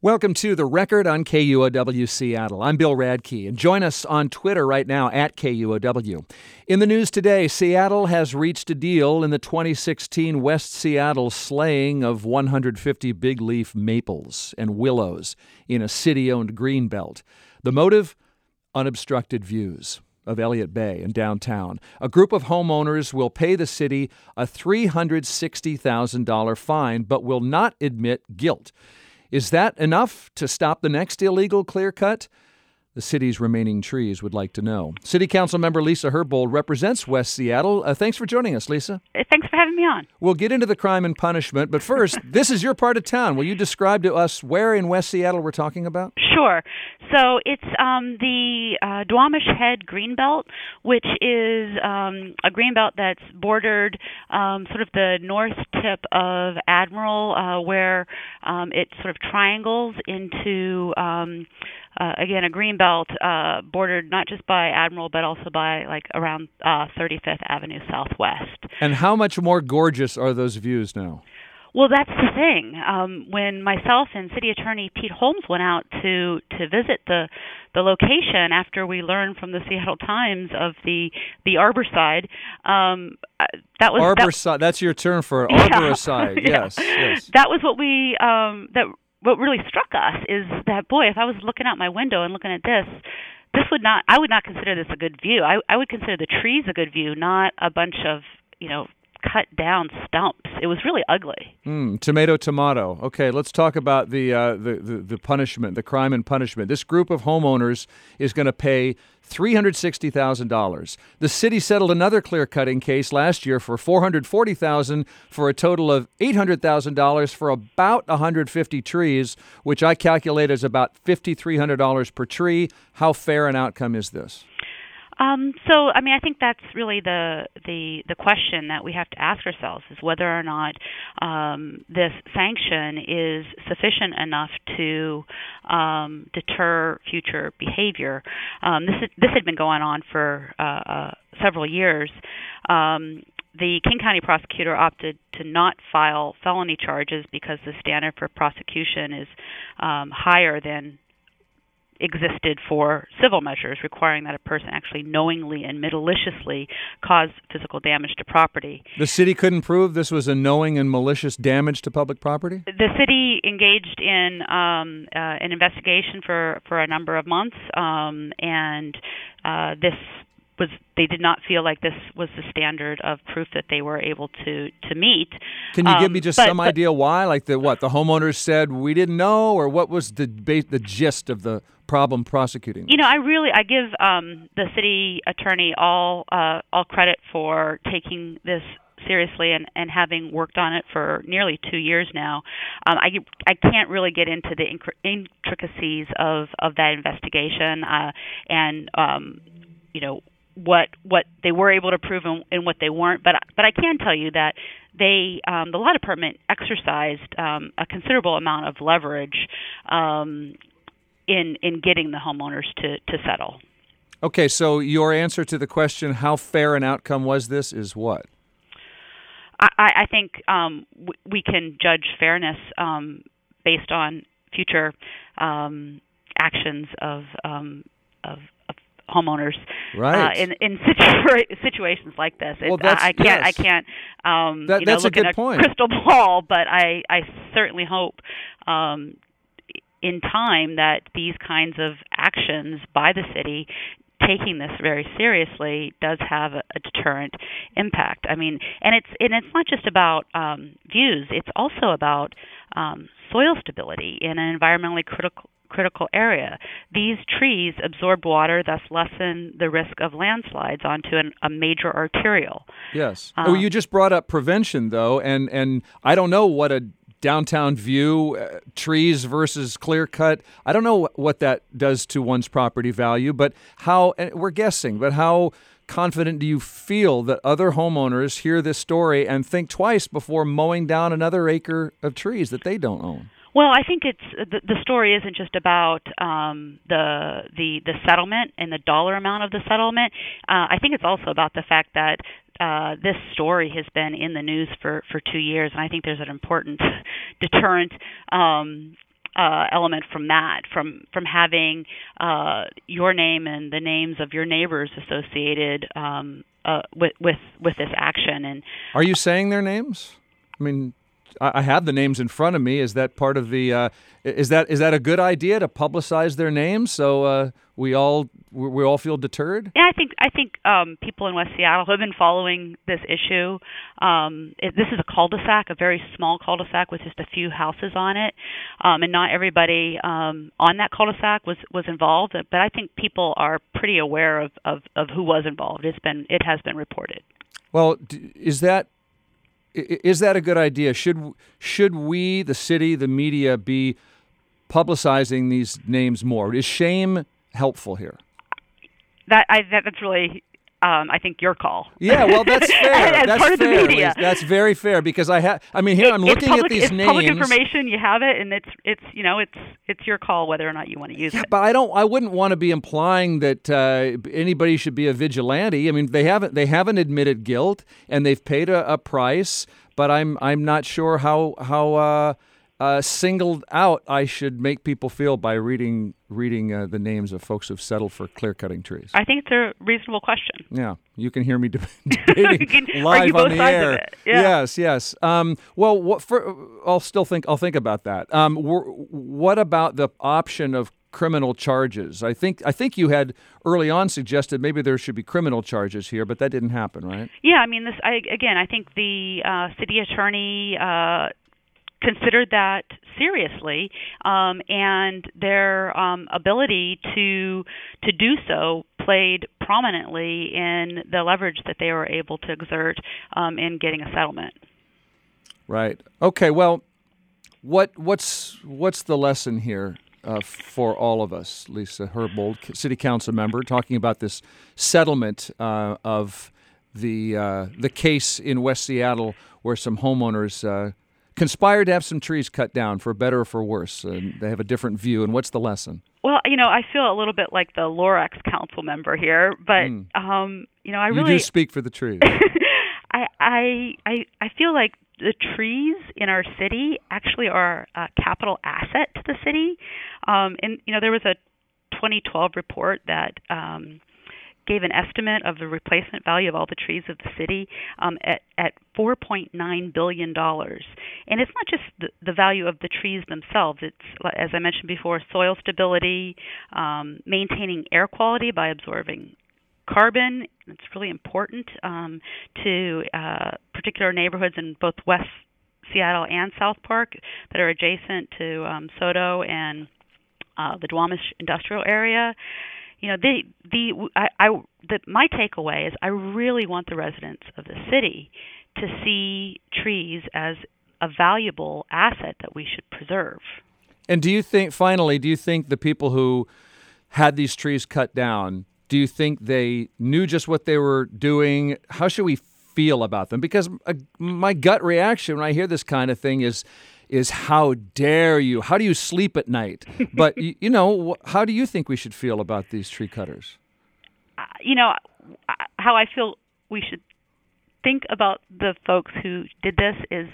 Welcome to The Record on KUOW Seattle. I'm Bill Radke, and join us on Twitter right now at KUOW. In the news today, Seattle has reached a deal in the 2016 West Seattle slaying of 150 big leaf maples and willows in a city-owned greenbelt. The motive? Unobstructed views of Elliott Bay in downtown. A group of homeowners will pay the city a $360,000 fine, but will not admit guilt. Is that enough to stop the next illegal clear cut? The city's remaining trees would like to know. City Council member Lisa Herbold represents West Seattle. Thanks for joining us, Lisa. Thanks for having me on. We'll get into the crime and punishment, but first, this is your part of town. Will you describe to us where in West Seattle we're talking about? Sure. So it's the Duwamish Head Greenbelt, which is a greenbelt that's bordered sort of the north tip of Admiral, where it sort of triangles into again, a greenbelt bordered not just by Admiral, but also by around 35th Avenue Southwest. And how much more gorgeous are those views now? Well, that's the thing. When myself and City Attorney Pete Holmes went out to visit the location after we learned from the Seattle Times of the Arborcide, that was Arborcide. That's your term for Arborcide. Yeah. Yes. That was what we What really struck us is that, boy, if I was looking out my window and looking at this I would not consider this a good view. I would consider the trees a good view, not a bunch of, cut down stumps. It was really ugly. Tomato. Okay, let's talk about the punishment, the crime and punishment. This group of homeowners is going to pay $360,000. The city settled another clear-cutting case last year for $440,000 for a total of $800,000 for about 150 trees, which I calculate as about $5,300 per tree. How fair an outcome is this? I think that's really the question that we have to ask ourselves is whether or not this sanction is sufficient enough to deter future behavior. This had been going on for several years. The King County prosecutor opted to not file felony charges because the standard for prosecution is higher than existed for civil measures, requiring that a person actually knowingly and maliciously cause physical damage to property. The city couldn't prove this was a knowing and malicious damage to public property? The city engaged in an investigation for a number of months, and they did not feel like this was the standard of proof that they were able to meet. Can you give me just some idea why? Like the homeowners said we didn't know, or what was the gist of the problem prosecuting? I give the city attorney all credit for taking this seriously and having worked on it for nearly 2 years now. I can't really get into the intricacies of that investigation and what they were able to prove and what they weren't, but I can tell you that the law department exercised a considerable amount of leverage in getting the homeowners to settle. Okay, so your answer to the question, how fair an outcome was this, is what? I think we can judge fairness based on future actions of homeowners, right? In situations like this. Well, I can't that's look a good in a point. crystal ball, but I certainly hope in time that these kinds of actions by the city, taking this very seriously, does have a deterrent impact. I mean, and it's not just about views; it's also about soil stability in an environmentally critical area. These trees absorb water, thus lessen the risk of landslides onto a major arterial. Yes. You just brought up prevention, though, and I don't know what a downtown view, trees versus clear cut. I don't know what that does to one's property value, but we're guessing, but how confident do you feel that other homeowners hear this story and think twice before mowing down another acre of trees that they don't own? Well, I think it's the story isn't just about the settlement and the dollar amount of the settlement. I think it's also about the fact that this story has been in the news for 2 years, and I think there's an important deterrent element from that, from having your name and the names of your neighbors associated with this action. And are you saying their names? I mean, I have the names in front of me. Is that part of the? Is that a good idea to publicize their names so we all feel deterred? Yeah, I think people in West Seattle who have been following this issue. This is a cul-de-sac, a very small cul-de-sac with just a few houses on it, and not everybody on that cul-de-sac was involved. But I think people are pretty aware of who was involved. It has been reported. Well, is that a good idea? Should we, the city, the media, be publicizing these names more? Is shame helpful here? That's really, I think, your call. Yeah, well, that's fair. As that's part fair. of the media. That's very fair because here I'm looking at these names. It's public information. You have it, and it's your call whether or not you want to use it. But I wouldn't want to be implying that anybody should be a vigilante. I mean, they haven't admitted guilt, and they've paid a price. But I'm not sure how singled out I should make people feel by reading the names of folks who've settled for clear-cutting trees. I think it's a reasonable question. Yeah, you can hear me debating live on the air. Yeah. Yes. Well, I'll think about that. What about the option of criminal charges? I think you had early on suggested maybe there should be criminal charges here, but that didn't happen, right? Yeah, I mean, I think the city attorney considered that seriously, and their ability to do so played prominently in the leverage that they were able to exert in getting a settlement. Right. Okay. Well, what's the lesson here for all of us? Lisa Herbold, City Council member, talking about this settlement of the case in West Seattle where some homeowners conspired to have some trees cut down, for better or for worse. They have a different view. And what's the lesson? Well, I feel a little bit like the Lorax council member here, but I really you do speak for the trees. I feel like the trees in our city actually are a capital asset to the city. And there was a 2012 report that gave an estimate of the replacement value of all the trees of the city at $4.9 billion. And it's not just the value of the trees themselves. It's, as I mentioned before, soil stability, maintaining air quality by absorbing carbon. It's really important to particular neighborhoods in both West Seattle and South Park that are adjacent to SoDo and the Duwamish industrial area. My takeaway is I really want the residents of the city to see trees as a valuable asset that we should preserve. And do you think the people who had these trees cut down, do you think they knew just what they were doing? How should we feel about them? Because my gut reaction when I hear this kind of thing is how dare you? How do you sleep at night? But, how do you think we should feel about these tree cutters? How I feel we should think about the folks who did this is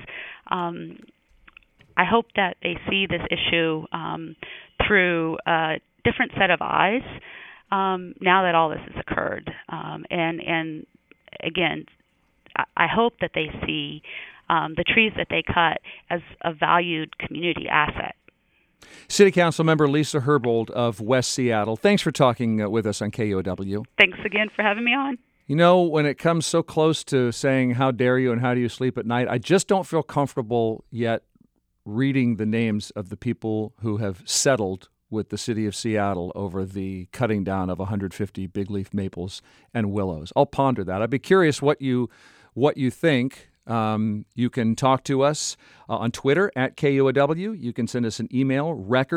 I hope that they see this issue through a different set of eyes now that all this has occurred. And again, I hope that they see the trees that they cut as a valued community asset. City Council member Lisa Herbold of West Seattle, thanks for talking with us on KUOW. Thanks again for having me on. When it comes so close to saying how dare you and how do you sleep at night, I just don't feel comfortable yet reading the names of the people who have settled with the city of Seattle over the cutting down of 150 big leaf maples and willows. I'll ponder that. I'd be curious what you think. You can talk to us on Twitter at KUOW. You can send us an email,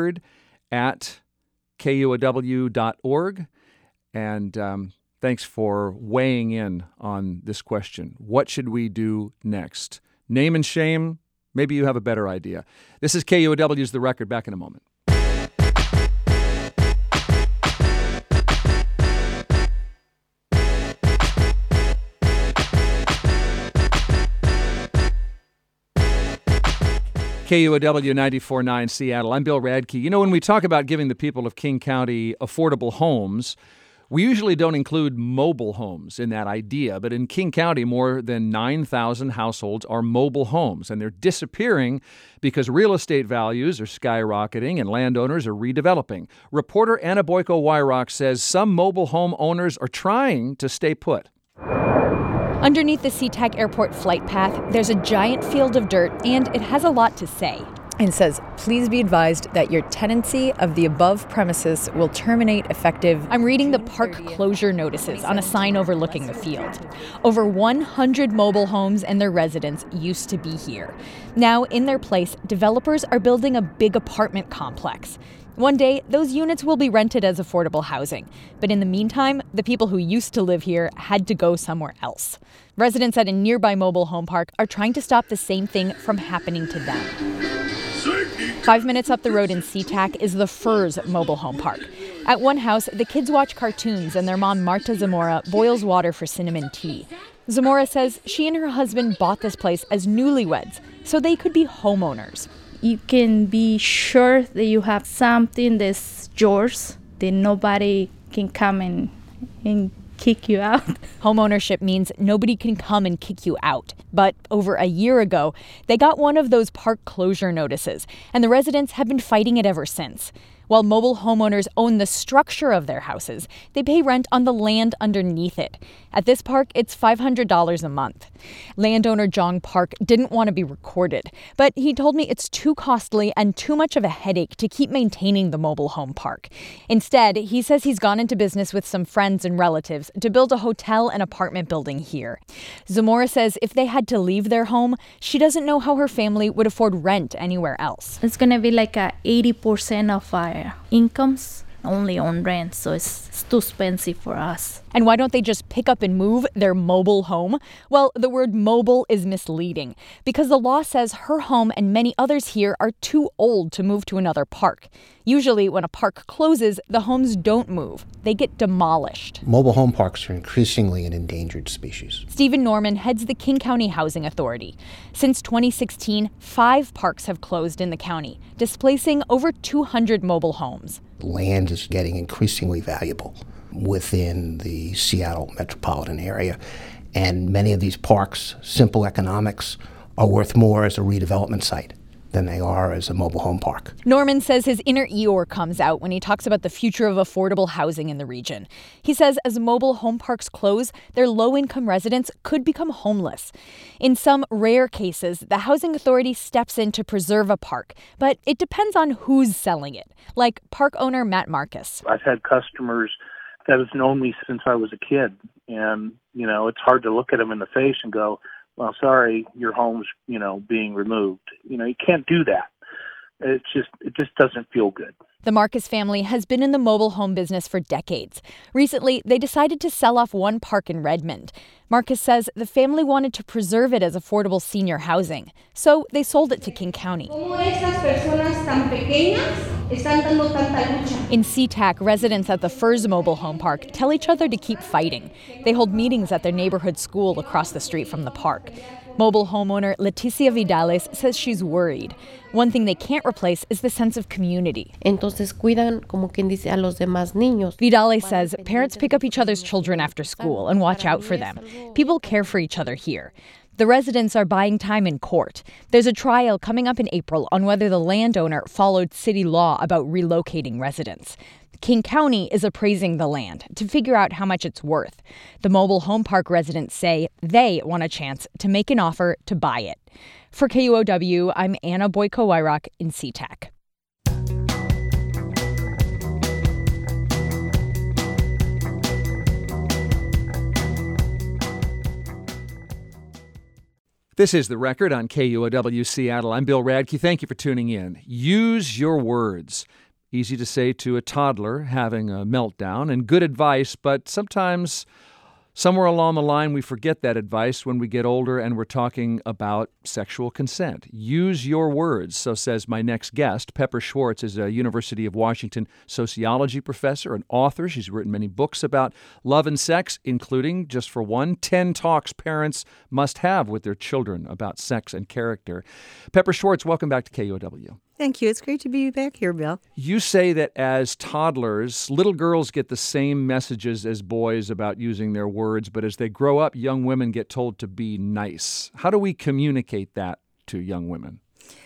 record@KUOW.org. And thanks for weighing in on this question. What should we do next? Name and shame? Maybe you have a better idea. This is KUOW's The Record. Back in a moment. KUOW 94.9 Seattle. I'm Bill Radke. You know, when we talk about giving the people of King County affordable homes, we usually don't include mobile homes in that idea, but in King County, more than 9,000 households are mobile homes, and they're disappearing because real estate values are skyrocketing and landowners are redeveloping. Reporter Anna Boyko-Wyrock says some mobile home owners are trying to stay put. Underneath the SeaTac Airport flight path, there's a giant field of dirt, and it has a lot to say. It says, please be advised that your tenancy of the above premises will terminate effective. I'm reading the park closure notices on a sign overlooking the field. Over 100 mobile homes and their residents used to be here. Now, in their place, developers are building a big apartment complex. One day, those units will be rented as affordable housing. But in the meantime, the people who used to live here had to go somewhere else. Residents at a nearby mobile home park are trying to stop the same thing from happening to them. 5 minutes up the road in SeaTac is the Firs mobile home park. At one house, the kids watch cartoons and their mom, Marta Zamora, boils water for cinnamon tea. Zamora says she and her husband bought this place as newlyweds so they could be homeowners. You can be sure that you have something that's yours, that nobody can come and kick you out. Homeownership means nobody can come and kick you out. But over a year ago, they got one of those park closure notices, and the residents have been fighting it ever since. While mobile homeowners own the structure of their houses, they pay rent on the land underneath it. At this park, it's $500 a month. Landowner Jong Park didn't want to be recorded, but he told me it's too costly and too much of a headache to keep maintaining the mobile home park. Instead, he says he's gone into business with some friends and relatives to build a hotel and apartment building here. Zamora says if they had to leave their home, she doesn't know how her family would afford rent anywhere else. It's going to be like 80% of our incomes only on rent, so it's too expensive for us. And why don't they just pick up and move their mobile home? Well, the word mobile is misleading because the law says her home and many others here are too old to move to another park. Usually when a park closes, the homes don't move. They get demolished. Mobile home parks are increasingly an endangered species. Stephen Norman heads the King County Housing Authority. Since 2016, 5 parks have closed in the county, displacing over 200 mobile homes. Land is getting increasingly valuable within the Seattle metropolitan area. And many of these parks, simple economics, are worth more as a redevelopment site than they are as a mobile home park. Norman says his inner Eeyore comes out when he talks about the future of affordable housing in the region. He says as mobile home parks close, their low-income residents could become homeless. In some rare cases, the housing authority steps in to preserve a park, but it depends on who's selling it, like park owner Matt Marcus. I've had customers that have known me since I was a kid, and, you know, it's hard to look at them in the face and go, well, sorry, your home's, being removed. You can't do that. It just doesn't feel good. The Marcus family has been in the mobile home business for decades. Recently, they decided to sell off one park in Redmond. Marcus says the family wanted to preserve it as affordable senior housing, so they sold it to King County. In SeaTac, residents at the Firs mobile home park tell each other to keep fighting. They hold meetings at their neighborhood school across the street from the park. Mobile homeowner Leticia Vidales says she's worried. One thing they can't replace is the sense of community. Entonces cuidan, como quien dice, a los demás niños. Vidales says parents pick up each other's children after school and watch out for them. People care for each other here. The residents are buying time in court. There's a trial coming up in April on whether the landowner followed city law about relocating residents. King County is appraising the land to figure out how much it's worth. The mobile home park residents say they want a chance to make an offer to buy it. For KUOW, I'm Anna Boyko-Wyrock in SeaTac. This is The Record on KUOW Seattle. I'm Bill Radke. Thank you for tuning in. Use your words. Easy to say to a toddler having a meltdown, and good advice, but sometimes Somewhere along the line, we forget that advice when we get older and we're talking about sexual consent. Use your words, so says my next guest. Pepper Schwartz is a University of Washington sociology professor and author. She's written many books about love and sex, including, just for one, 10 talks parents must have with their children about sex and character. Pepper Schwartz, welcome back to KUOW. Thank you. It's great to be back here, Bill. You say that as toddlers, little girls get the same messages as boys about using their words, but as they grow up, young women get told to be nice. How do we communicate that to young women?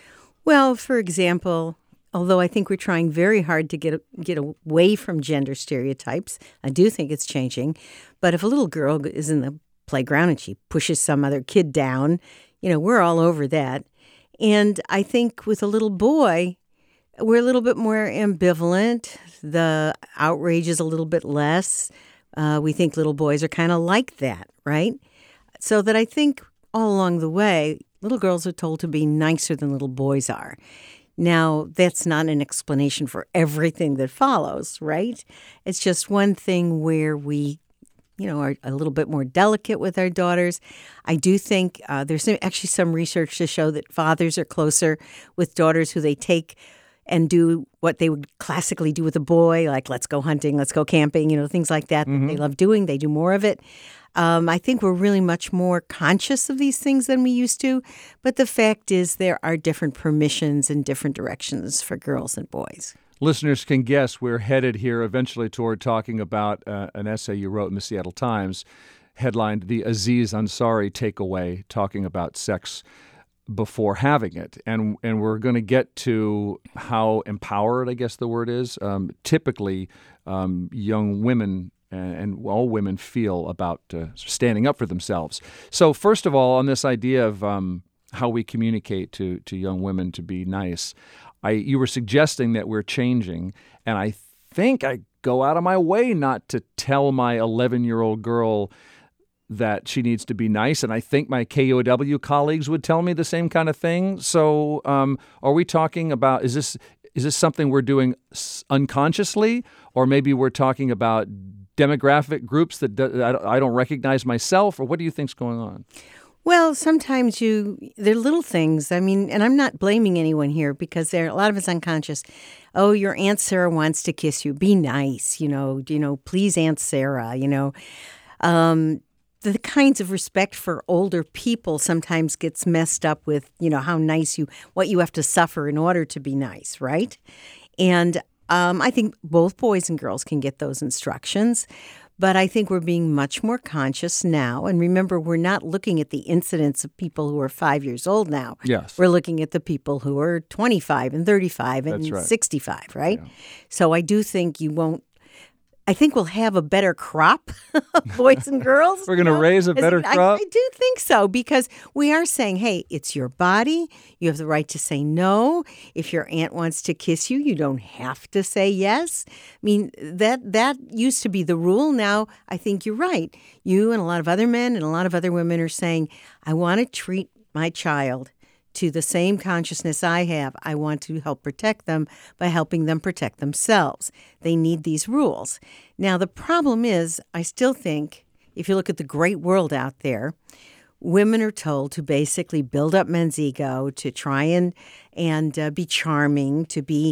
Well, for example, although I think we're trying very hard to get away from gender stereotypes, I do think it's changing. But if a little girl is in the playground and she pushes some other kid down, we're all over that. And I think with a little boy, we're a little bit more ambivalent. The outrage is a little bit less. We think little boys are kind of like that, right? So that I think all along the way, little girls are told to be nicer than little boys are. Now, that's not an explanation for everything that follows, right? It's just one thing where we are a little bit more delicate with our daughters. I do think there's actually some research to show that fathers are closer with daughters who they take and do what they would classically do with a boy, like let's go hunting, let's go camping, things like that that they love doing. They do more of it. I think we're really much more conscious of these things than we used to. But the fact is there are different permissions and different directions for girls and boys. Listeners can guess we're headed here eventually toward talking about an essay you wrote in the Seattle Times headlined The Aziz Ansari Takeaway, talking about sex before having it. And we're going to get to how empowered, I guess the word is, typically young women and all women feel about standing up for themselves. So first of all, on this idea of how we communicate to young women to be nice, you were suggesting that we're changing, and I think I go out of my way not to tell my 11-year-old girl that she needs to be nice, and I think my KUOW colleagues would tell me the same kind of thing. So are we talking about, is this something we're doing unconsciously, or maybe we're talking about demographic groups that I don't recognize myself, or what do you think's going on? Well, sometimes they're little things. I mean, and I'm not blaming anyone here because a lot of it's unconscious. Oh, your Aunt Sarah wants to kiss you. Be nice, please, Aunt Sarah, The kinds of respect for older people sometimes gets messed up with, how nice what you have to suffer in order to be nice, right? And I think both boys and girls can get those instructions. But I think we're being much more conscious now. And remember, we're not looking at the incidents of people who are 5 years old now. Yes. We're looking at the people who are 25 and 35 and 65, right? Yeah. So I do think I think we'll have a better crop of boys and girls. We're going to raise a better crop? I do think so, because we are saying, hey, it's your body. You have the right to say no. If your aunt wants to kiss you, you don't have to say yes. I mean, that used to be the rule. Now, I think you're right. You and a lot of other men and a lot of other women are saying, I want to treat my child to the same consciousness I have. I want to help protect them by helping them protect themselves. They need these rules. Now, the problem is, I still think, if you look at the great world out there, women are told to basically build up men's ego, to try and be charming, to be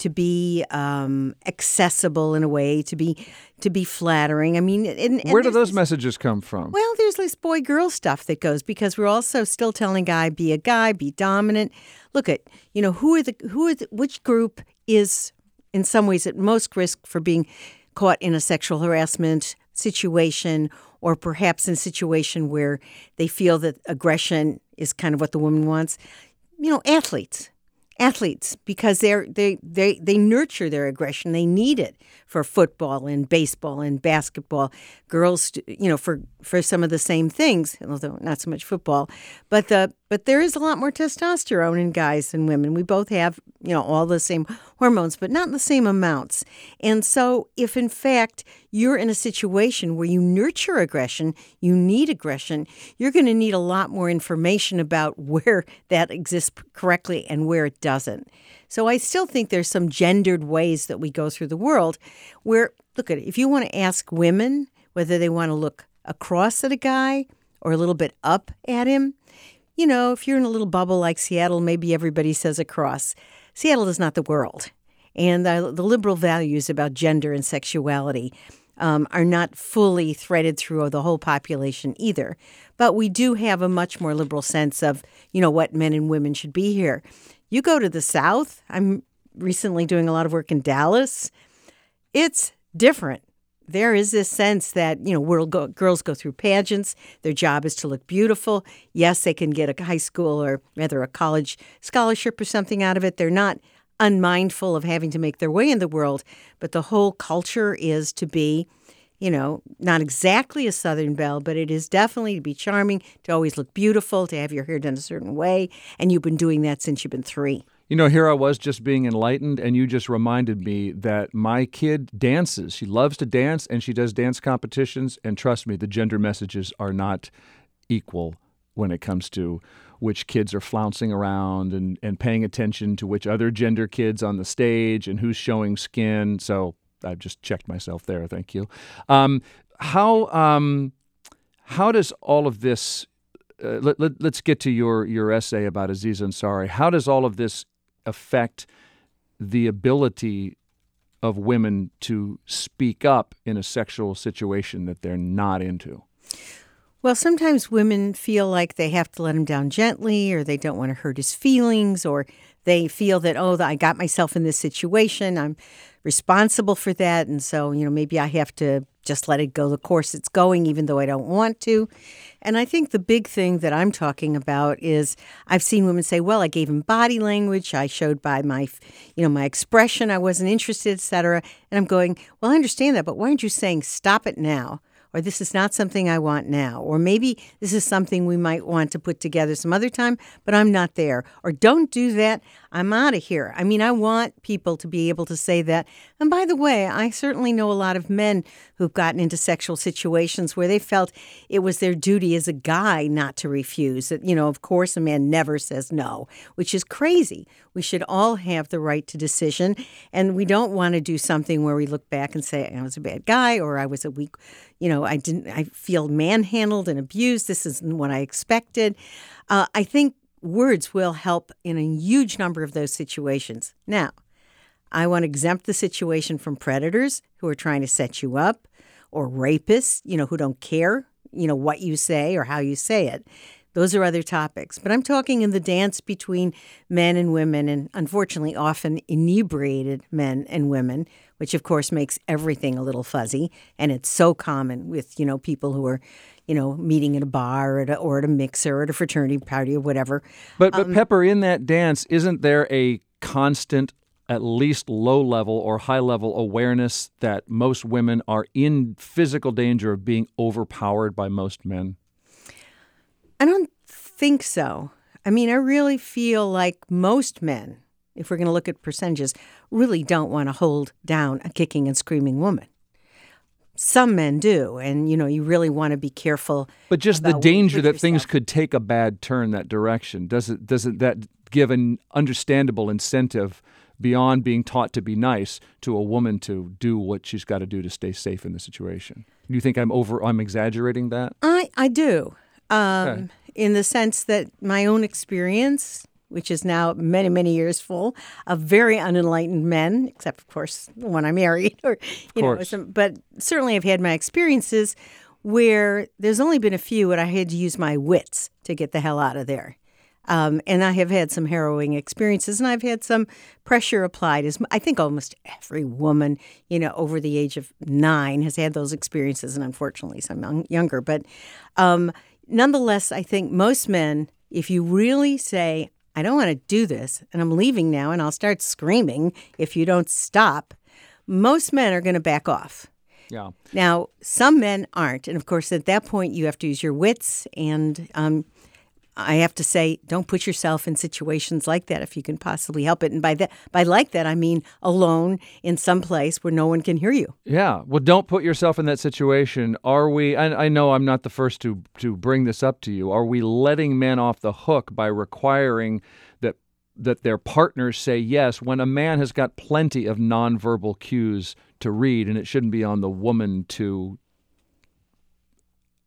accessible in a way, to be flattering. I mean, and where do those messages come from? Well, there's this boy-girl stuff that goes, because we're also still telling a guy, be dominant. Look at, which group is in some ways at most risk for being caught in a sexual harassment situation, or perhaps in a situation where they feel that aggression is kind of what the woman wants. Athletes, because they nurture their aggression. They need it for football and baseball and basketball. Girls, for some of the same things, although not so much football. But there is a lot more testosterone in guys than women. We both have, all the same hormones, but not in the same amounts. And so if, in fact, you're in a situation where you nurture aggression, you need aggression, you're going to need a lot more information about where that exists correctly and where it doesn't. So I still think there's some gendered ways that we go through the world where, look at it, if you want to ask women whether they want to look across at a guy or a little bit up at him. You know, if you're in a little bubble like Seattle, maybe everybody says across. Seattle is not the world. And the liberal values about gender and sexuality are not fully threaded through the whole population either. But we do have a much more liberal sense of, you know, what men and women should be here. You go to the South. I'm recently doing a lot of work in Dallas. It's different. There is this sense that, you know, girls go through pageants. Their job is to look beautiful. Yes, they can get a high school or rather a college scholarship or something out of it. They're not unmindful of having to make their way in the world. But the whole culture is to be, you know, not exactly a Southern belle, but it is definitely to be charming, to always look beautiful, to have your hair done a certain way. And you've been doing that since you've been 3. You know, here I was just being enlightened, and you just reminded me that my kid dances. She loves to dance, and she does dance competitions. And trust me, the gender messages are not equal when it comes to which kids are flouncing around and paying attention to which other gender kids on the stage and who's showing skin. So I've just checked myself there. Thank you. How does all of this let's get to your essay about Aziz Ansari. How does all of this affect the ability of women to speak up in a sexual situation that they're not into? Well, sometimes women feel like they have to let him down gently, or they don't want to hurt his feelings, or they feel that, oh, I got myself in this situation. I'm responsible for that. And so, you know, maybe I have to just let it go the course it's going, even though I don't want to. And I think the big thing that I'm talking about is I've seen women say, well, I gave him body language. I showed by my, you know, my expression. I wasn't interested, et cetera. And I'm going, well, I understand that, but why aren't you saying stop it now? Or this is not something I want now. Or maybe this is something we might want to put together some other time, but I'm not there. Or don't do that. I'm out of here. I mean, I want people to be able to say that. And by the way, I certainly know a lot of men who've gotten into sexual situations where they felt it was their duty as a guy not to refuse. That, you know, of course, a man never says no, which is crazy. We should all have the right to decision. And we don't want to do something where we look back and say, I was a bad guy, or I was a weak, you know, I feel manhandled and abused. This isn't what I expected. I think words will help in a huge number of those situations. Now, I want to exempt the situation from predators who are trying to set you up, or rapists, you know, who don't care, you know, what you say or how you say it. Those are other topics. But I'm talking in the dance between men and women, and unfortunately often inebriated men and women, which of course makes everything a little fuzzy. And it's so common with, you know, people who are, you know, meeting at a bar or at a mixer or at a fraternity party or whatever. But Pepper, in that dance, isn't there a constant, at least low-level or high-level awareness that most women are in physical danger of being overpowered by most men? I don't think so. I mean, I really feel like most men, if we're going to look at percentages, really don't want to hold down a kicking and screaming woman. Some men do, and, you know, you really want to be careful. But just the danger that things could take a bad turn that direction, doesn't that give an understandable incentive beyond being taught to be nice to a woman to do what she's got to do to stay safe in the situation? Do you think I'm exaggerating that? I do. Okay. In the sense that my own experience, which is now many, many years full of very unenlightened men, except, of course, the one I married, or, you know, but certainly I've had my experiences where there's only been a few where I had to use my wits to get the hell out of there. And I have had some harrowing experiences, and I've had some pressure applied. As I think almost every woman, you know, over the age of 9 has had those experiences, and unfortunately some younger. But nonetheless, I think most men, if you really say, I don't want to do this, and I'm leaving now, and I'll start screaming if you don't stop, most men are going to back off. Yeah. Now, some men aren't. And, of course, at that point, you have to use your wits. And I have to say, don't put yourself in situations like that if you can possibly help it. And by like that, I mean alone in some place where no one can hear you. Yeah. Well, don't put yourself in that situation. Are we, and I know I'm not the first to bring this up to you, are we letting men off the hook by requiring that their partners say yes when a man has got plenty of nonverbal cues to read, and it shouldn't be on the woman to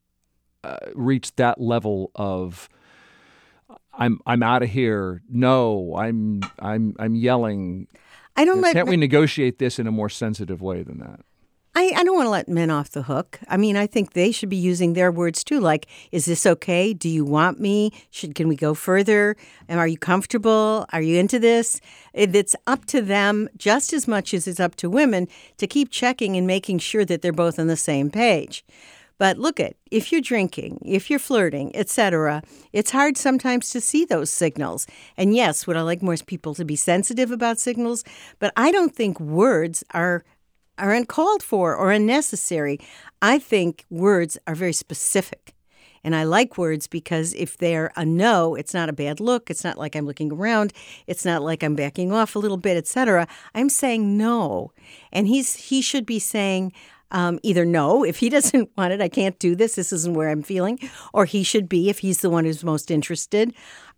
reached that level of I'm out of here. No, I'm yelling. Can't we negotiate this in a more sensitive way than that? I don't want to let men off the hook. I mean, I think they should be using their words too, like, is this okay? Do you want me? Can we go further? And are you comfortable? Are you into this? It's up to them just as much as it's up to women to keep checking and making sure that they're both on the same page. But look if you're drinking, if you're flirting, etc., it's hard sometimes to see those signals. And yes, would I like more people to be sensitive about signals? But I don't think words are uncalled for or unnecessary. I think words are very specific. And I like words because if they're a no, it's not a bad look. It's not like I'm looking around. It's not like I'm backing off a little bit, etc. I'm saying no. And he should be saying either no, if he doesn't want it, I can't do this. This isn't where I'm feeling. Or he should be, if he's the one who's most interested.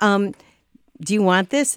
Do you want this?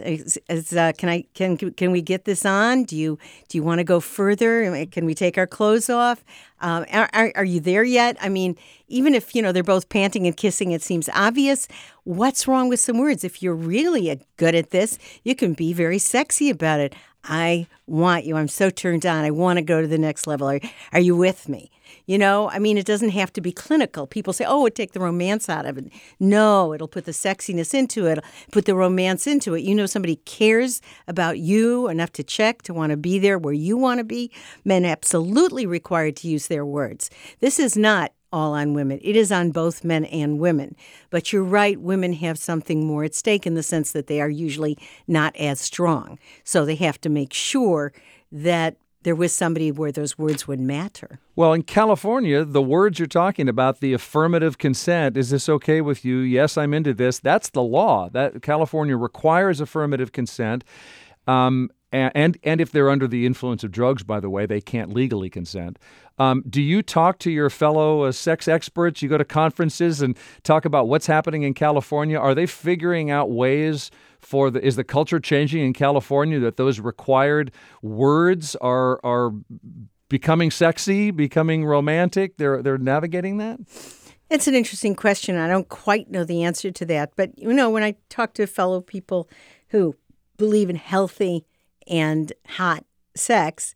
Can we get this on? Do you want to go further? Can we take our clothes off? Are you there yet? I mean, even if they're both panting and kissing, it seems obvious. What's wrong with some words? If you're really good at this, you can be very sexy about it. I want you. I'm so turned on. I want to go to the next level. Are you with me? I mean, it doesn't have to be clinical. People say, oh, it'd take the romance out of it. No, it'll put the sexiness into it, put the romance into it. Somebody cares about you enough to check, to want to be there where you want to be. Men absolutely required to use their words. This is not all on women. It is on both men and women. But you're right, women have something more at stake in the sense that they are usually not as strong. So they have to make sure that there was somebody where those words would matter. Well, in California, the words you're talking about, the affirmative consent, is this okay with you? Yes, I'm into this. That's the law. That California requires affirmative consent. And if they're under the influence of drugs, by the way, they can't legally consent. Do you talk to your fellow sex experts? You go to conferences and talk about what's happening in California. Are they figuring out ways is the culture changing in California that those required words are becoming sexy, becoming romantic? They're navigating that? It's an interesting question. I don't quite know the answer to that. But, when I talk to fellow people who believe in healthy and hot sex,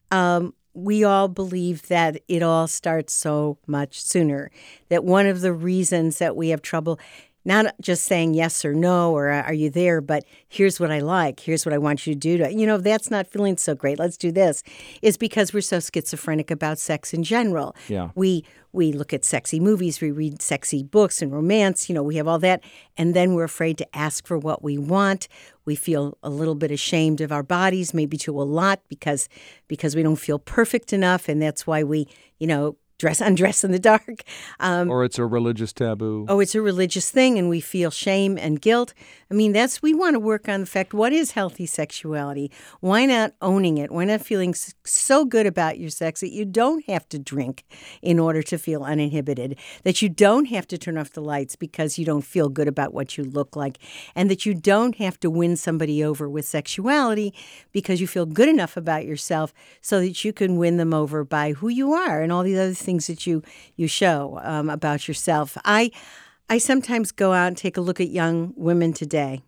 we all believe that it all starts so much sooner. That one of the reasons that we have trouble not just saying yes or no or are you there, but here's what I like, here's what I want you to do. That's not feeling so great, let's do this, is because we're so schizophrenic about sex in general. Yeah. We look at sexy movies, we read sexy books and romance, we have all that, and then we're afraid to ask for what we want. We feel a little bit ashamed of our bodies, maybe to a lot, because we don't feel perfect enough, and that's why we, undress in the dark. Or it's a religious taboo. Oh, it's a religious thing, and we feel shame and guilt. I mean, we want to work on the fact, what is healthy sexuality? Why not owning it? Why not feeling so good about your sex that you don't have to drink in order to feel uninhibited, that you don't have to turn off the lights because you don't feel good about what you look like, and that you don't have to win somebody over with sexuality because you feel good enough about yourself so that you can win them over by who you are and all these other things that you show about yourself. I sometimes go out and take a look at young women today.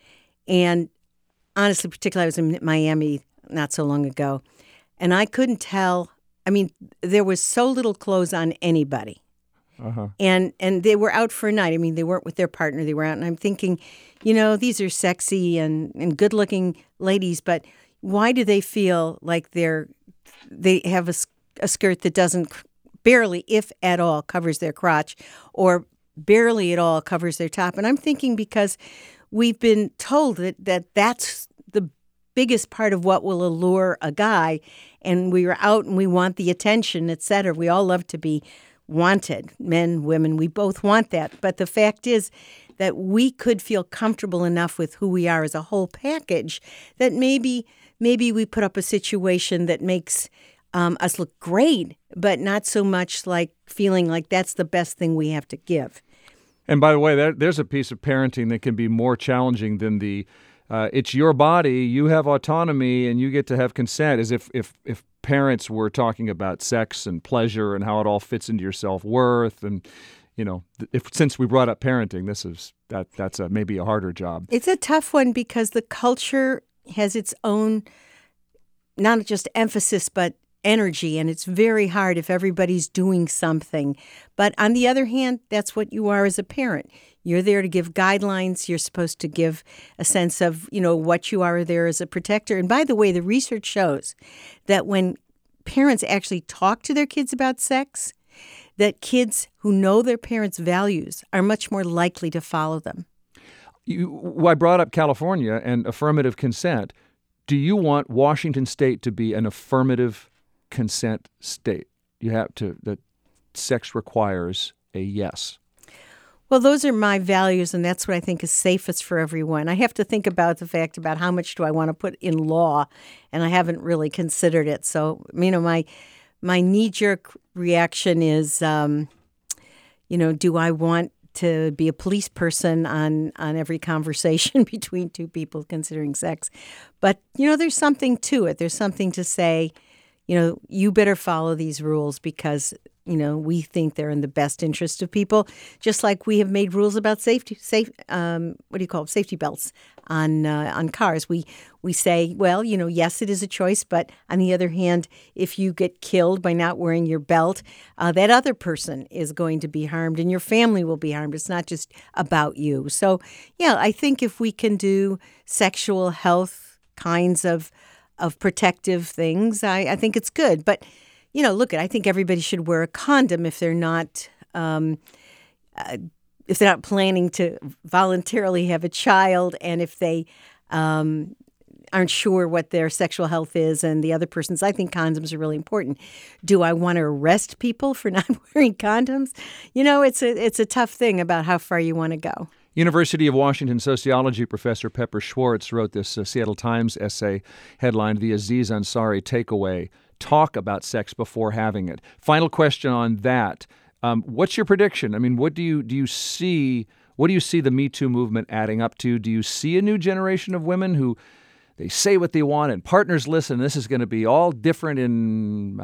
And honestly, particularly I was in Miami not so long ago, and I couldn't tell. I mean, there was so little clothes on anybody. Uh-huh. And they were out for a night. I mean, they weren't with their partner. They were out. And I'm thinking, these are sexy and good-looking ladies, but why do they feel like they have a skirt that doesn't barely, if at all, covers their crotch, or barely at all covers their top? And I'm thinking because we've been told that that's the biggest part of what will allure a guy, and we are out and we want the attention, et cetera. We all love to be wanted, men, women, we both want that. But the fact is that we could feel comfortable enough with who we are as a whole package that maybe we put up a situation that makes us look great, but not so much like feeling like that's the best thing we have to give. And by the way, there's a piece of parenting that can be more challenging than it's your body, you have autonomy, and you get to have consent, as if parents were talking about sex and pleasure and how it all fits into your self-worth. And, since we brought up parenting, that's maybe a harder job. It's a tough one because the culture has its own, not just emphasis, but energy, and it's very hard if everybody's doing something. But on the other hand, that's what you are as a parent. You're there to give guidelines. You're supposed to give a sense of, what you are there as a protector. And by the way, the research shows that when parents actually talk to their kids about sex, that kids who know their parents' values are much more likely to follow them. I brought up California and affirmative consent. Do you want Washington State to be an affirmative consent state? That sex requires a yes. Well, those are my values, and that's what I think is safest for everyone. I have to think about the fact about how much do I want to put in law, and I haven't really considered it. So, my knee-jerk reaction is, do I want to be a police person on every conversation between two people considering sex? But, there's something to it. There's something to say, you better follow these rules because, we think they're in the best interest of people, just like we have made rules about safety belts on cars. We say, well, yes, it is a choice, but on the other hand, if you get killed by not wearing your belt, that other person is going to be harmed and your family will be harmed. It's not just about you. So, yeah, I think if we can do sexual health kinds of protective things, I think it's good. But I think everybody should wear a condom if they're not planning to voluntarily have a child, and if they aren't sure what their sexual health is and the other person's. I think condoms are really important. Do I want to arrest people for not wearing condoms? It's a tough thing about how far you want to go. University of Washington sociology professor Pepper Schwartz wrote this Seattle Times essay headlined "The Aziz Ansari Takeaway: Talk about sex before having it." Final question on that. What's your prediction? I mean, what do you see? What do you see the Me Too movement adding up to? Do you see a new generation of women who they say what they want and partners listen? This is going to be all different in,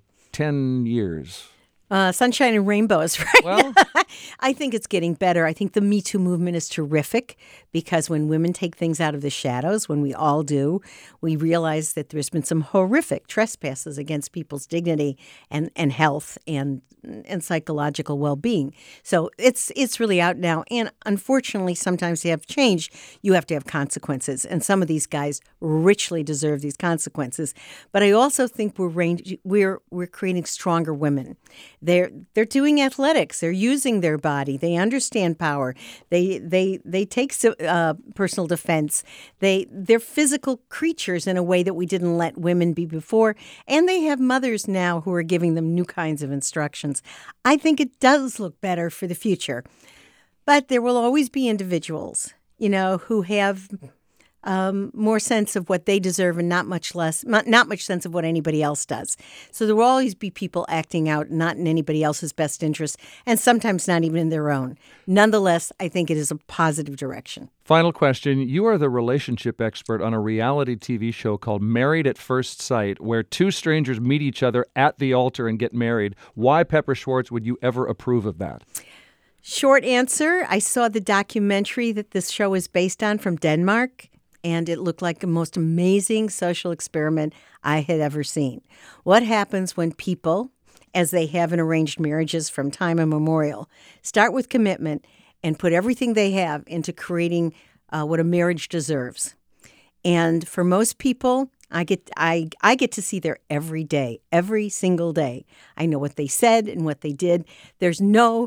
10 years. Sunshine and rainbows, right? Well, I think it's getting better. I think the Me Too movement is terrific because when women take things out of the shadows, when we all do, we realize that there's been some horrific trespasses against people's dignity and health and psychological well-being. So it's really out now. And unfortunately, sometimes to have change, you have to have consequences. And some of these guys richly deserve these consequences. But I also think we're creating stronger women. They're doing athletics. They're using their body. They understand power. They take personal defense. They're physical creatures in a way that we didn't let women be before. And they have mothers now who are giving them new kinds of instructions. I think it does look better for the future. But there will always be individuals, who have more sense of what they deserve and not much sense of what anybody else does. So there will always be people acting out not in anybody else's best interest and sometimes not even in their own. Nonetheless, I think it is a positive direction. Final question. You are the relationship expert on a reality TV show called Married at First Sight, where two strangers meet each other at the altar and get married. Why, Pepper Schwartz, would you ever approve of that? Short answer, I saw the documentary that this show is based on from Denmark, and it looked like the most amazing social experiment I had ever seen. What happens when people, as they have in arranged marriages from time immemorial, start with commitment and put everything they have into creating what a marriage deserves? And for most people, I get to see there every day, every single day. I know what they said and what they did. There's no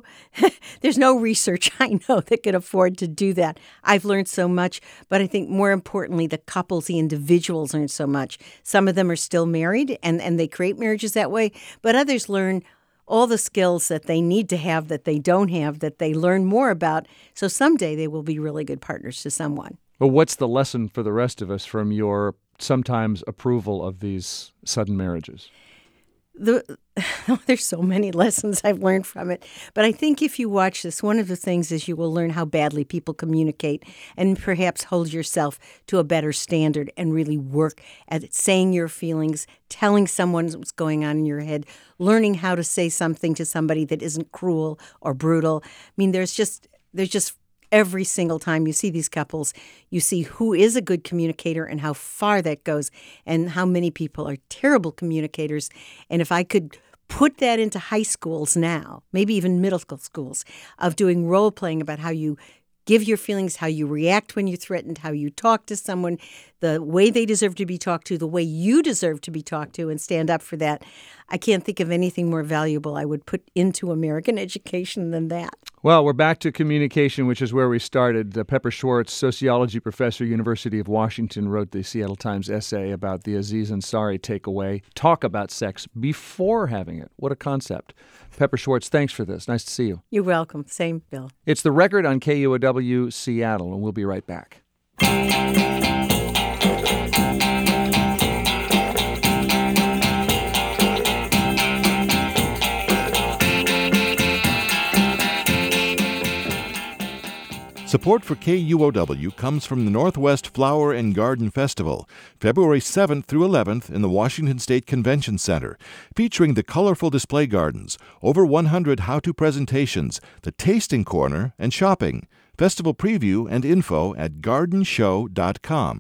research I know that could afford to do that. I've learned so much, but I think more importantly, the couples, the individuals learn so much. Some of them are still married and they create marriages that way, but others learn all the skills that they need to have that they don't have, that they learn more about. So someday they will be really good partners to someone. Well, what's the lesson for the rest of us from your sometimes approval of these sudden marriages? There's so many lessons I've learned from it. But I think if you watch this, one of the things is you will learn how badly people communicate and perhaps hold yourself to a better standard and really work at saying your feelings, telling someone what's going on in your head, learning how to say something to somebody that isn't cruel or brutal. I mean, there's just every single time you see these couples, you see who is a good communicator and how far that goes and how many people are terrible communicators. And if I could put that into high schools now, maybe even middle schools, of doing role playing about how you give your feelings, how you react when you're threatened, how you talk to someone, the way they deserve to be talked to, the way you deserve to be talked to, and stand up for that. I can't think of anything more valuable I would put into American education than that. Well, we're back to communication, which is where we started. Pepper Schwartz, sociology professor, University of Washington, wrote the Seattle Times essay about the Aziz Ansari takeaway. Talk about sex before having it. What a concept. Pepper Schwartz, thanks for this. Nice to see you. You're welcome. Same, Bill. It's The Record on KUOW Seattle, and we'll be right back. Support for KUOW comes from the Northwest Flower and Garden Festival, February 7th through 11th in the Washington State Convention Center, featuring the colorful display gardens, over 100 how-to presentations, the tasting corner, and shopping. Festival preview and info at gardenshow.com.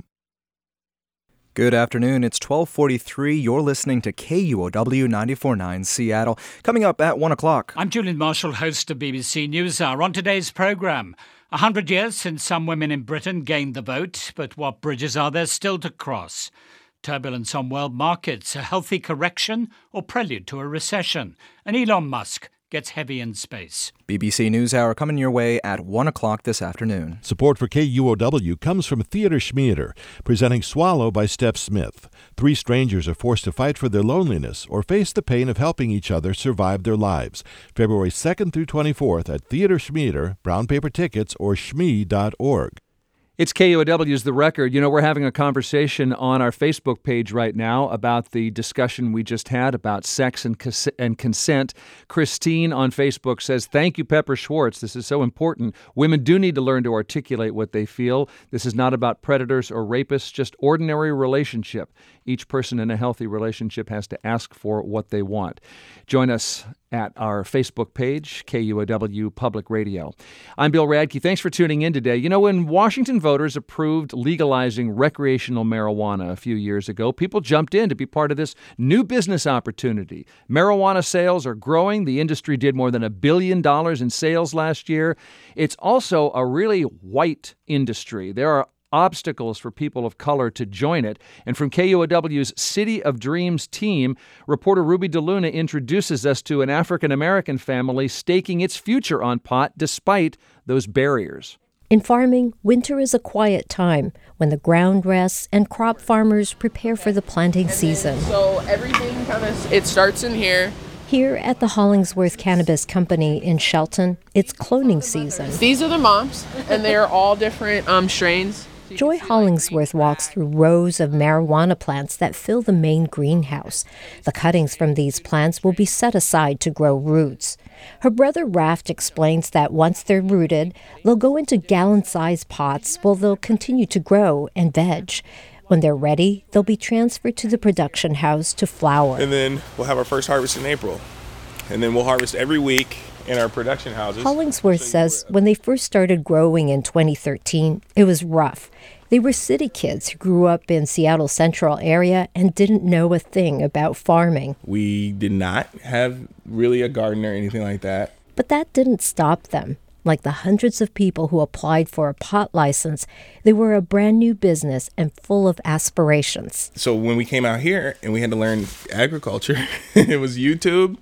Good afternoon. It's 12:43. You're listening to KUOW 94.9 Seattle. Coming up at 1 o'clock. I'm Julian Marshall, host of BBC NewsHour. On today's programme, 100 years since some women in Britain gained the vote, but what bridges are there still to cross? Turbulence on world markets, a healthy correction or prelude to a recession? And Elon Musk gets heavy in space. BBC NewsHour coming your way at 1 o'clock this afternoon. Support for KUOW comes from Theater Schmieder, presenting Swallow by Steph Smith. Three strangers are forced to fight for their loneliness or face the pain of helping each other survive their lives. February 2nd through 24th at Theater Schmieder, brown paper tickets, or schmee.org. It's KUOW's The Record. You know, we're having a conversation on our Facebook page right now about the discussion we just had about sex and consent. Christine on Facebook says, "Thank you, Pepper Schwartz. This is so important. Women do need to learn to articulate what they feel. This is not about predators or rapists, just ordinary relationship. Each person in a healthy relationship has to ask for what they want." Join us at our Facebook page, KUOW Public Radio. I'm Bill Radke. Thanks for tuning in today. You know, when Washington voters approved legalizing recreational marijuana a few years ago, people jumped in to be part of this new business opportunity. Marijuana sales are growing. The industry did more than $1 billion in sales last year. It's also a really white industry. There are obstacles for people of color to join it. And from KUOW's City of Dreams team, reporter Ruby DeLuna introduces us to an African-American family staking its future on pot despite those barriers. In farming, winter is a quiet time when the ground rests and crop farmers prepare for the planting season. So everything it starts in here. Here at the Hollingsworth Cannabis Company in Shelton, it's cloning season. These are the moms, and they are all different strains. Joy Hollingsworth walks through rows of marijuana plants that fill the main greenhouse. The cuttings from these plants will be set aside to grow roots. Her brother Raft explains that once they're rooted, they'll go into gallon-sized pots where they'll continue to grow and veg. When they're ready, they'll be transferred to the production house to flower. And then we'll have our first harvest in April. And then we'll harvest every week in our production houses. Hollingsworth says when they first started growing in 2013, it was rough. They were city kids who grew up in Seattle Central area and didn't know a thing about farming. We did not have really a garden or anything like that. But that didn't stop them. Like the hundreds of people who applied for a pot license, they were a brand new business and full of aspirations. So when we came out here and we had to learn agriculture, it was YouTube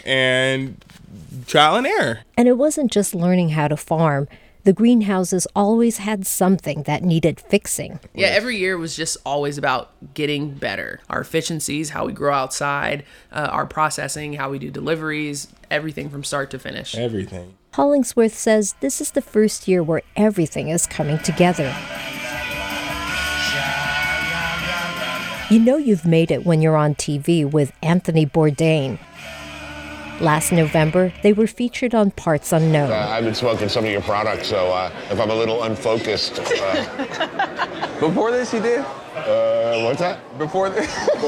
and trial and error. And it wasn't just learning how to farm. The greenhouses always had something that needed fixing. Yeah, every year was just always about getting better. Our efficiencies, how we grow outside, our processing, how we do deliveries, everything from start to finish. Everything. Hollingsworth says this is the first year where everything is coming together. You know you've made it when you're on TV with Anthony Bourdain. Last November, they were featured on Parts Unknown. I've been smoking some of your products, so if I'm a little unfocused... Before this, you did? What's that? Before this?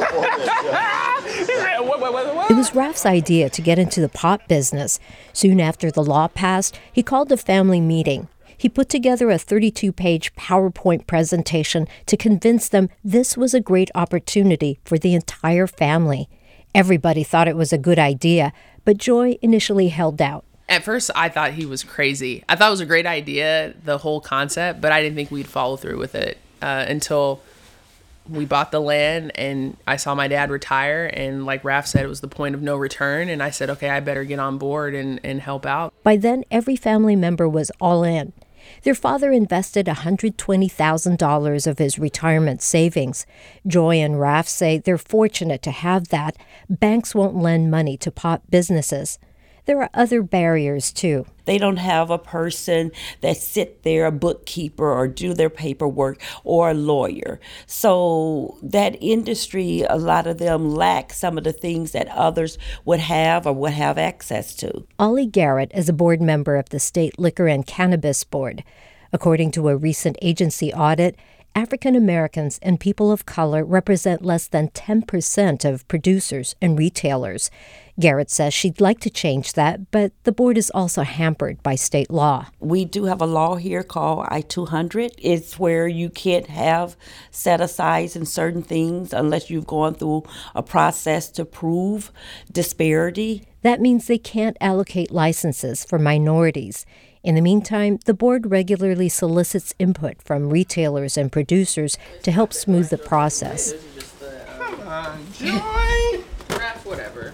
It was Raf's idea to get into the pot business. Soon after the law passed, he called a family meeting. He put together a 32-page PowerPoint presentation to convince them this was a great opportunity for the entire family. Everybody thought it was a good idea, but Joy initially held out. At first, I thought he was crazy. I thought it was a great idea, the whole concept, but I didn't think we'd follow through with it until we bought the land and I saw my dad retire. And like Raf said, it was the point of no return. And I said, okay, I better get on board and help out. By then, every family member was all in. Their father invested $120,000 of his retirement savings. Joy and Raf say they're fortunate to have that. Banks won't lend money to pot businesses. There are other barriers, too. They don't have a person that sit there, a bookkeeper, or do their paperwork, or a lawyer. So that industry, a lot of them lack some of the things that others would have or would have access to. Ollie Garrett is a board member of the State Liquor and Cannabis Board. According to a recent agency audit, African Americans and people of color represent less than 10% of producers and retailers. Garrett says she'd like to change that, but the board is also hampered by state law. We do have a law here called I-200. It's where you can't have set-asides in certain things unless you've gone through a process to prove disparity. That means they can't allocate licenses for minorities. In the meantime, the board regularly solicits input from retailers and producers to help smooth the process. Come on, Joy! Raf, whatever.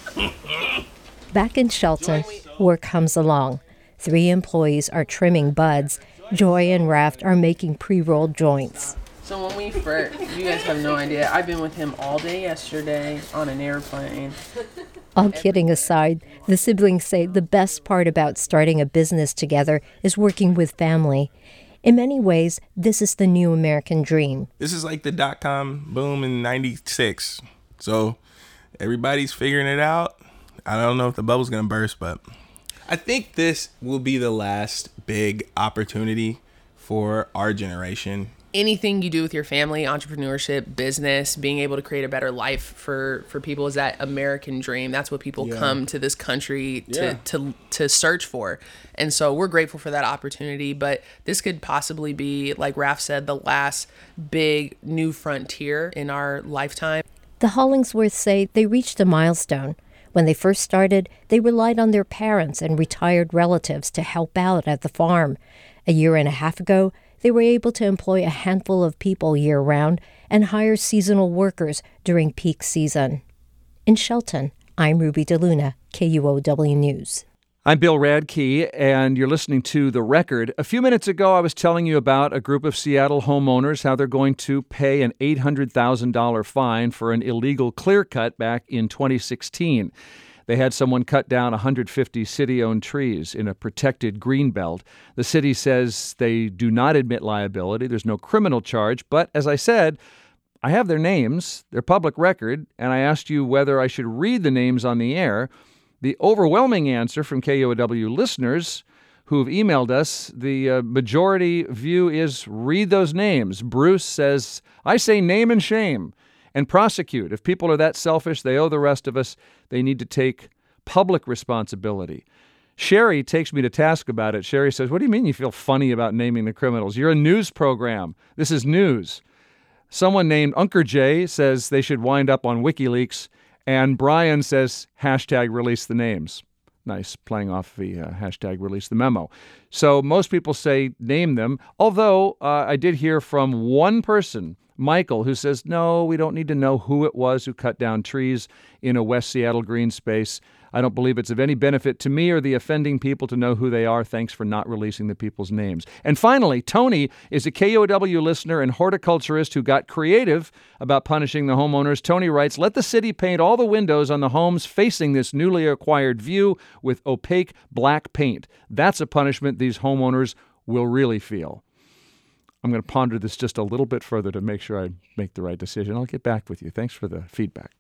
Back in Shelton, work comes along. 3 employees are trimming buds. Joy and Raft are making pre-rolled joints. So when we first, you guys have no idea, I've been with him all day yesterday on an airplane. All kidding aside, the siblings say the best part about starting a business together is working with family. In many ways, this is the new American dream. This is like the dot-com boom in '96. So everybody's figuring it out. I don't know if the bubble's going to burst, but I think this will be the last big opportunity for our generation. Anything you do with your family, entrepreneurship, business, being able to create a better life for people is that American dream. That's what people come to this country to search for. And so we're grateful for that opportunity. But this could possibly be, like Raf said, the last big new frontier in our lifetime. The Hollingsworths say they reached a milestone. When they first started, they relied on their parents and retired relatives to help out at the farm. A year and a half ago, they were able to employ a handful of people year-round and hire seasonal workers during peak season. In Shelton, I'm Ruby DeLuna, KUOW News. I'm Bill Radke, and you're listening to The Record. A few minutes ago, I was telling you about a group of Seattle homeowners, how they're going to pay an $800,000 fine for an illegal clear cut back in 2016. They had someone cut down 150 city-owned trees in a protected green belt. The city says they do not admit liability. There's no criminal charge. But as I said, I have their names, their public record, and I asked you whether I should read the names on the air. The overwhelming answer from KUOW listeners who've emailed us, the majority view is read those names. Bruce says, I say name and shame. And prosecute. If people are that selfish, they owe the rest of us. They need to take public responsibility. Sherry takes me to task about it. Sherry says, what do you mean you feel funny about naming the criminals? You're a news program. This is news. Someone named Unker J says they should wind up on WikiLeaks. And Brian says, hashtag release the names. Nice, playing off the hashtag release the memo. So most people say name them, although I did hear from one person, Michael, who says, no, we don't need to know who it was who cut down trees in a West Seattle green space. I don't believe it's of any benefit to me or the offending people to know who they are. Thanks for not releasing the people's names. And finally, Tony is a KUOW listener and horticulturist who got creative about punishing the homeowners. Tony writes, let the city paint all the windows on the homes facing this newly acquired view with opaque black paint. That's a punishment these homeowners will really feel. I'm going to ponder this just a little bit further to make sure I make the right decision. I'll get back with you. Thanks for the feedback.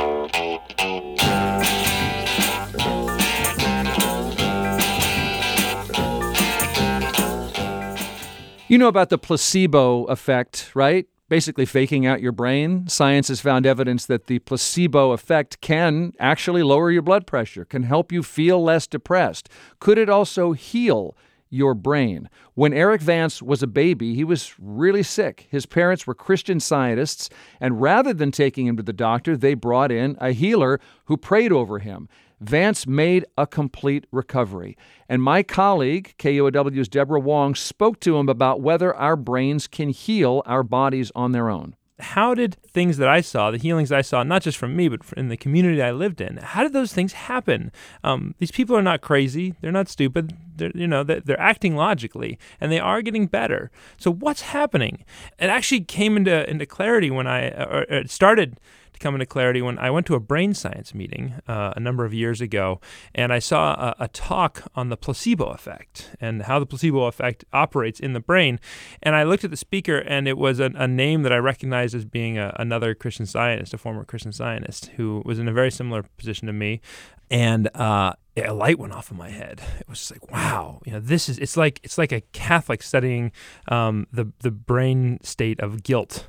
You know about the placebo effect, right? Basically faking out your brain. Science has found evidence that the placebo effect can actually lower your blood pressure, can help you feel less depressed. Could it also heal your brain? When Eric Vance was a baby, he was really sick. His parents were Christian Scientists, and rather than taking him to the doctor, they brought in a healer who prayed over him. Vance made a complete recovery. And my colleague, KUOW's Deborah Wong, spoke to him about whether our brains can heal our bodies on their own. How did things that I saw, the healings I saw, not just from me, but in the community I lived in, how did those things happen? These people are not crazy. They're not stupid. They're acting logically, and they are getting better. So what's happening? It actually came into clarity when it started to come into clarity when I went to a brain science meeting a number of years ago, and I saw a talk on the placebo effect and how the placebo effect operates in the brain. And I looked at the speaker, and it was a name that I recognized as being another Christian Scientist, a former Christian Scientist, who was in a very similar position to me. And a light went off in my head. It was just like, wow, it's like a Catholic studying the brain state of guilt.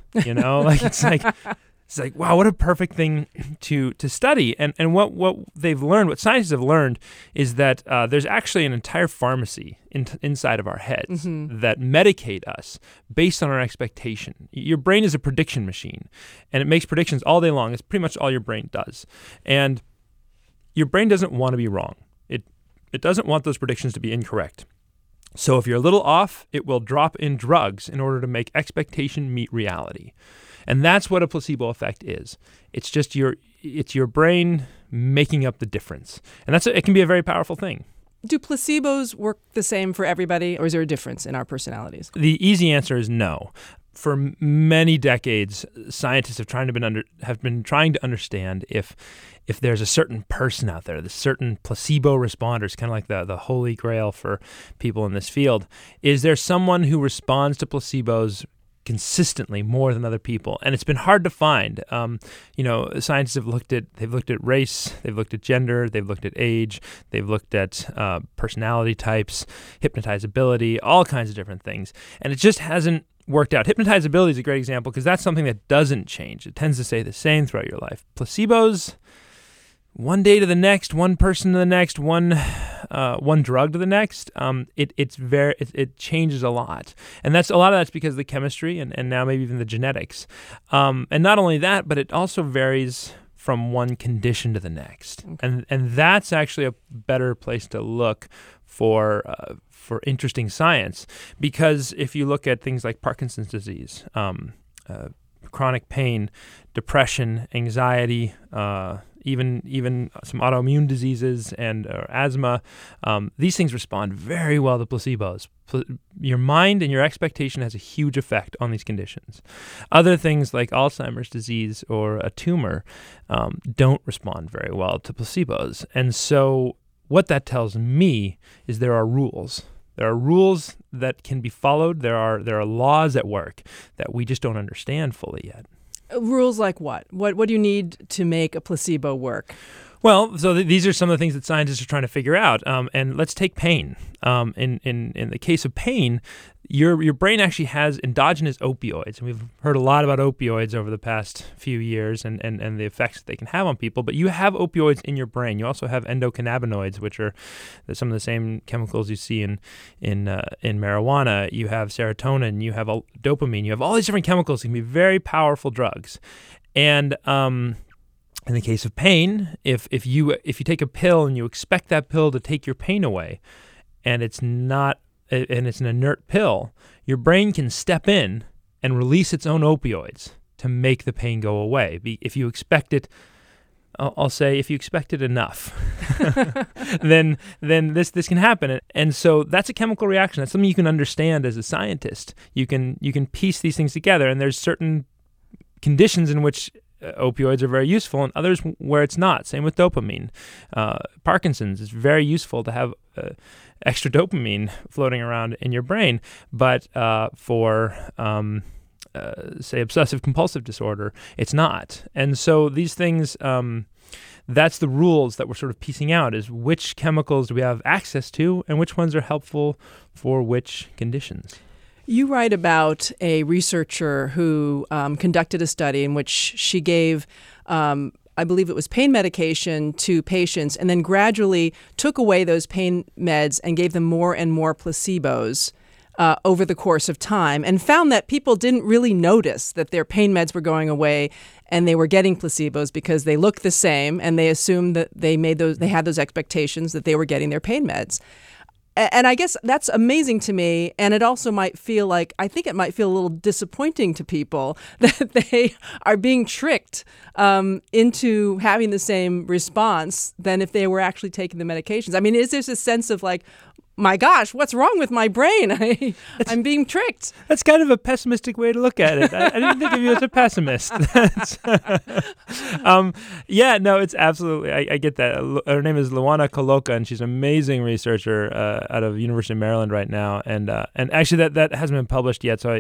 It's like, wow, what a perfect thing to study. And what they've learned, what scientists have learned, is that there's actually an entire pharmacy inside of our heads that medicate us based on our expectation. Your brain is a prediction machine, and it makes predictions all day long. It's pretty much all your brain does. And your brain doesn't want to be wrong. It doesn't want those predictions to be incorrect. So if you're a little off, it will drop in drugs in order to make expectation meet reality. And that's what a placebo effect is. It's just your brain making up the difference. And it can be a very powerful thing. Do placebos work the same for everybody, or is there a difference in our personalities? The easy answer is no. For many decades, scientists have been trying to understand if there's a certain person out there, the certain placebo responders, kind of like the holy grail for people in this field. Is there someone who responds to placebos consistently more than other people? And it's been hard to find. Scientists have looked at race, they've looked at gender, they've looked at age, they've looked at personality types, hypnotizability, all kinds of different things. And it just hasn't worked out. Hypnotizability is a great example because that's something that doesn't change. It tends to stay the same throughout your life. Placebos, one day to the next, one person to the next, one drug to the next. It changes a lot, and a lot of that's because of the chemistry and now maybe even the genetics. And not only that, but it also varies from one condition to the next, and that's actually a better place to look for interesting science, because if you look at things like Parkinson's disease, chronic pain, depression, anxiety, even some autoimmune diseases and asthma, these things respond very well to placebos. Your mind and your expectation has a huge effect on these conditions. Other things like Alzheimer's disease or a tumor don't respond very well to placebos. And so what that tells me is there are rules. There are rules that can be followed. There are laws at work that we just don't understand fully yet. Rules like what? What do you need to make a placebo work? Well, so these are some of the things that scientists are trying to figure out. And let's take pain. In the case of pain, your brain actually has endogenous opioids. And we've heard a lot about opioids over the past few years and the effects that they can have on people. But you have opioids in your brain. You also have endocannabinoids, which are some of the same chemicals you see in marijuana. You have serotonin. You have dopamine. You have all these different chemicals that can be very powerful drugs. And in the case of pain, if you take a pill and you expect that pill to take your pain away, and it's not, and it's an inert pill, your brain can step in and release its own opioids to make the pain go away. If you expect it, I'll say, if you expect it enough, then this can happen. And so that's a chemical reaction. That's something you can understand as a scientist. You can piece these things together, and there's certain conditions in which opioids are very useful and others where it's not. Same with dopamine. Parkinson's, is very useful to have extra dopamine floating around in your brain, but for say obsessive compulsive disorder, it's not. And so these things, that's the rules that we're sort of piecing out, is which chemicals do we have access to and which ones are helpful for which conditions. You write about a researcher who conducted a study in which she gave, I believe it was pain medication to patients, and then gradually took away those pain meds and gave them more and more placebos over the course of time, and found that people didn't really notice that their pain meds were going away and they were getting placebos because they looked the same, and they assumed that they had those expectations that they were getting their pain meds. And I guess that's amazing to me. And it also might feel I think it might feel a little disappointing to people that they are being tricked into having the same response than if they were actually taking the medications. I mean, is there a sense of my gosh, what's wrong with my brain? I'm being tricked. That's kind of a pessimistic way to look at it. I didn't think of you as a pessimist. Yeah, no, it's absolutely, I get that. Her name is Luana Coloca, and she's an amazing researcher out of University of Maryland right now. And actually that hasn't been published yet, so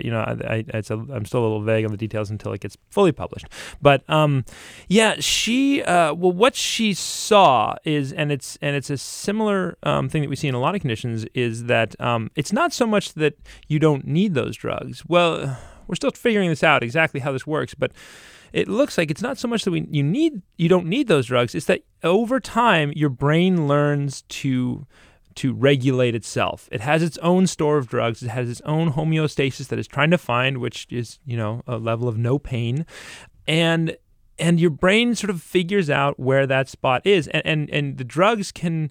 I'm still a little vague on the details until it gets fully published. But yeah, she what she saw is, and it's a similar thing that we see in a lot of conditions, is that it's not so much that you don't need those drugs. Well, we're still figuring this out exactly how this works, but it looks like it's not so much that you don't need those drugs. It's that over time your brain learns to regulate itself. It has its own store of drugs. It has its own homeostasis that it's trying to find, which is a level of no pain, and your brain sort of figures out where that spot is, and the drugs can.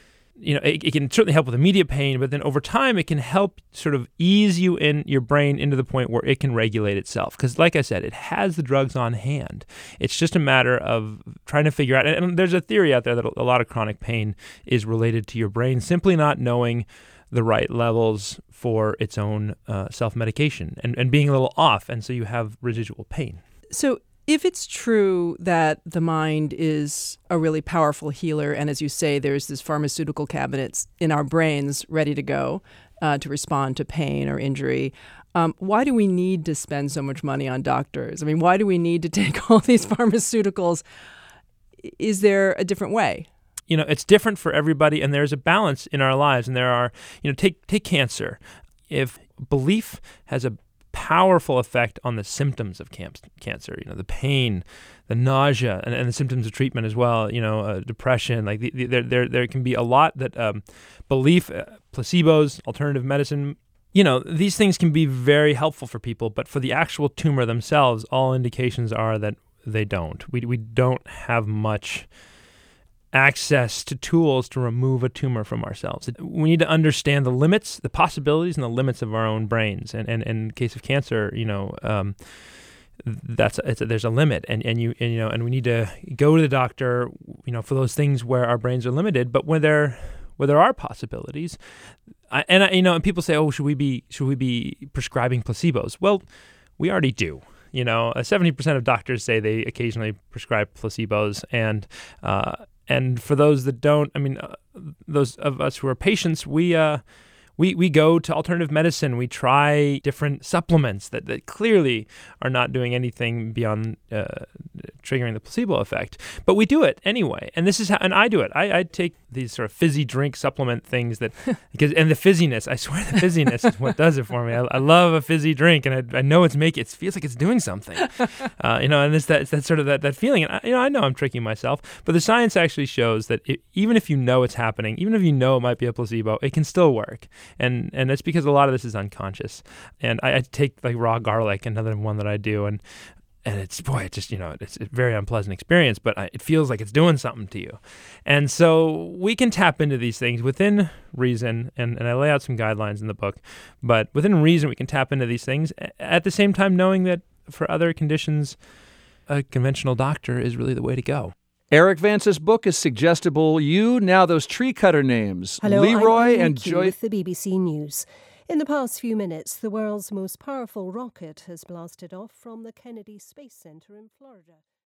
It can certainly help with immediate pain, but then over time it can help sort of ease you in your brain into the point where it can regulate itself. Because like I said, it has the drugs on hand. It's just a matter of trying to figure out, and there's a theory out there that a lot of chronic pain is related to your brain simply not knowing the right levels for its own self-medication and being a little off, and so you have residual pain. So if it's true that the mind is a really powerful healer, and as you say, there's this pharmaceutical cabinets in our brains ready to go to respond to pain or injury, why do we need to spend so much money on doctors? I mean, why do we need to take all these pharmaceuticals? Is there a different way? It's different for everybody, and there's a balance in our lives. And there are, take cancer. If belief has a powerful effect on the symptoms of cancer, the pain, the nausea, and the symptoms of treatment as well, depression, there can be a lot that belief, placebos, alternative medicine, these things can be very helpful for people, but for the actual tumor themselves, all indications are that they don't. We don't have much access to tools to remove a tumor from ourselves. We need to understand the limits, the possibilities, and the limits of our own brains. And in the case of cancer, there's a limit, and we need to go to the doctor, for those things where our brains are limited. But where there are possibilities, and people say, oh, should we be prescribing placebos? Well, we already do. 70% of doctors say they occasionally prescribe placebos, and for those that don't, those of us who are patients, we go to alternative medicine. We try different supplements that clearly are not doing anything beyond triggering the placebo effect. But we do it anyway, and this is how. And I do it. I take these sort of fizzy drink supplement things and the fizziness. I swear, the fizziness is what does it for me. I love a fizzy drink, and I know it feels like it's doing something. And it's that sort of that feeling. And I know I'm tricking myself, but the science actually shows that even if you know it's happening, even if you know it might be a placebo, it can still work. And that's because a lot of this is unconscious. And I take raw garlic, another one that I do, and it's it's a very unpleasant experience, but it feels like it's doing something to you. And so we can tap into these things within reason, and I lay out some guidelines in the book, but within reason we can tap into these things at the same time knowing that for other conditions, a conventional doctor is really the way to go. Eric Vance's book is Suggestible You. Now those tree cutter names. Hello, Leroy I'm and Nikki Joy. with the BBC News. In the past few minutes, the world's most powerful rocket has blasted off from the Kennedy Space Center in Florida.